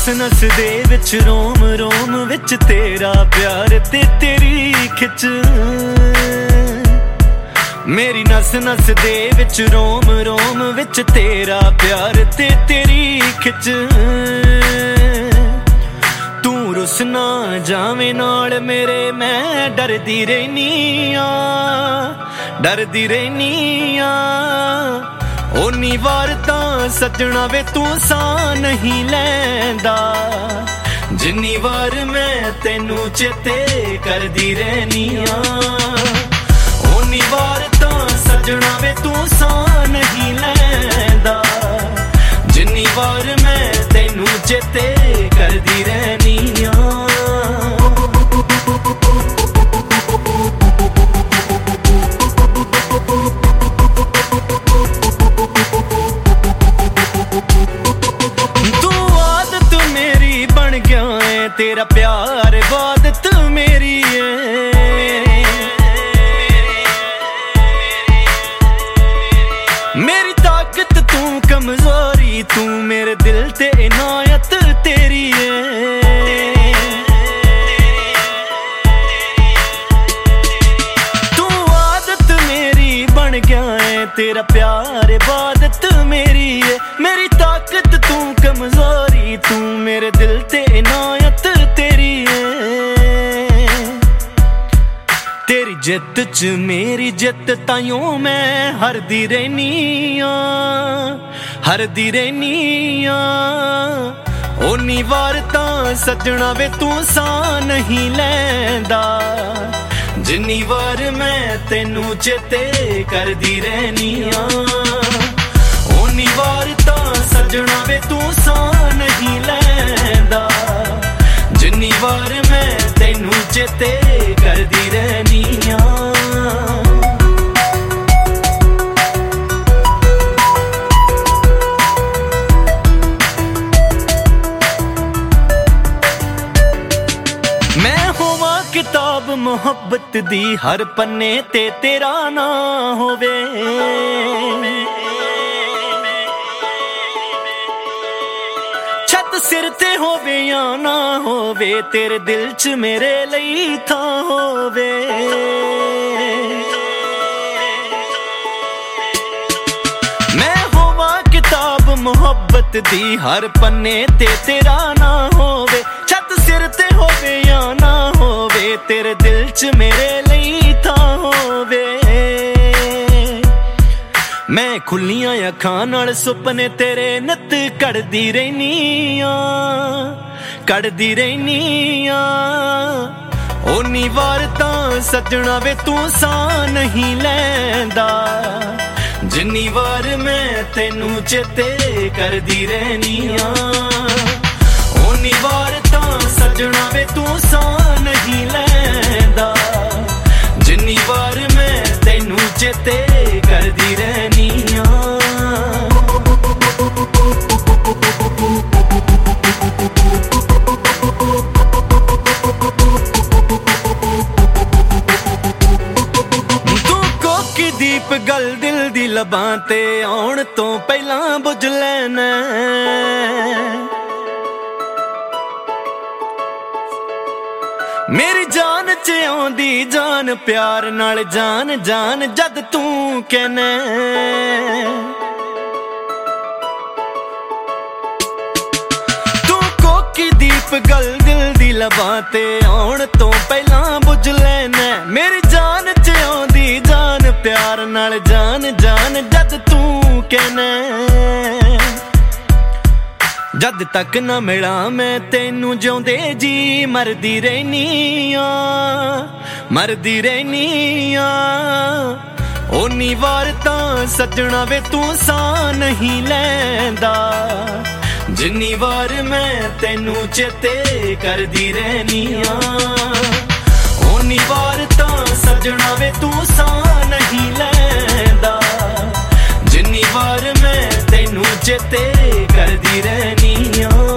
नस नस दे विच रोम रोम विच तेरा प्यार ते तेरी खिच। मेरी नस नस दे विच रोम रोम विच तेरा प्यार ते तेरी खिच। तू रुस ना जावे नाल मेरे मैं डरदी रहनी डरदी रहनी ओनी वार तां सजना वे तू सा नहीं लैंदा जिन्नी वार मैं तेनू चेते करदी रहनी ओनी वार तां सजना वे तू सा नहीं लैंदा जिन्नी वार मैं तेनू चेते करदी रहनी तेरा प्यार इबादत मेरी है। मेरी ताकत तू कमजोरी तू मेरे दिल ते इनायत तेरी है। तू आदत मेरी बन गया है तेरा प्यार इबादत मेरी है। मेरी ताकत तू कमजोरी तू मेरे दिल ते इनायत तेरी है। तेरी जित च मेरी जित ताइयों मैं हरदी रहनी हरदी रहनी ओनी वार तां सजना वे तू सा नहीं लैंदा जिन्नी वार मैं तेनू चेते करदी रहनी ओनी वार तां सजना वे तू सा नहीं लैंदा जिन्नी वार मैं तेनू चेते करदी रहनी मैं होवां किताब मुहब्बत दी हर पन्ने ते तेरा ना होवे। सिर ते होवे या ना होवे तेरे दिल च मेरे लई था होवे। मैं होवां किताब मुहब्बत दी हर पन्ने ते तेरा ना होवे। छत सिर ते होवे या ना होवे तेरे दिल च मेरे लई था होवे। मैं खुलियां अखां नाल सुपने तेरे नित कड़दी रहनी कड़दी रहनी ओनी वार तां सजना वे तू सा नहीं लैंदा जिन्नी वार मैं तेनू चेते करदी रहनी ओनी वार तां सजना वे तू सा नहीं लैंदा जिन्नी वार मैं तेनू चेते करदी रहनी दीप गल दिल दी लबां ते आउण तो पहलां बुझ लैना। मेरी जान च आउंदी जान प्यार नाल जान जान जद तू कहना। तू कोकी दीप गल दिल दी लबां ते आउण तो पहलां बुझ लैना। मेरी जान च आउंदी जान प्यार नाल जान जान जद तू कहना। जद तक ना मिला मैं तेनू जिउंदे जी मरदी रहनी मरदी रहनी ओनी वार तां सजना वे तू सा नहीं लैंदा जिन्नी वार मैं तेनू चेते करदी रहनी ओनी वार तां सजना वे तू सा नहीं लैंदा जिन्नी वार मैं तेनू चेते करदी रहनी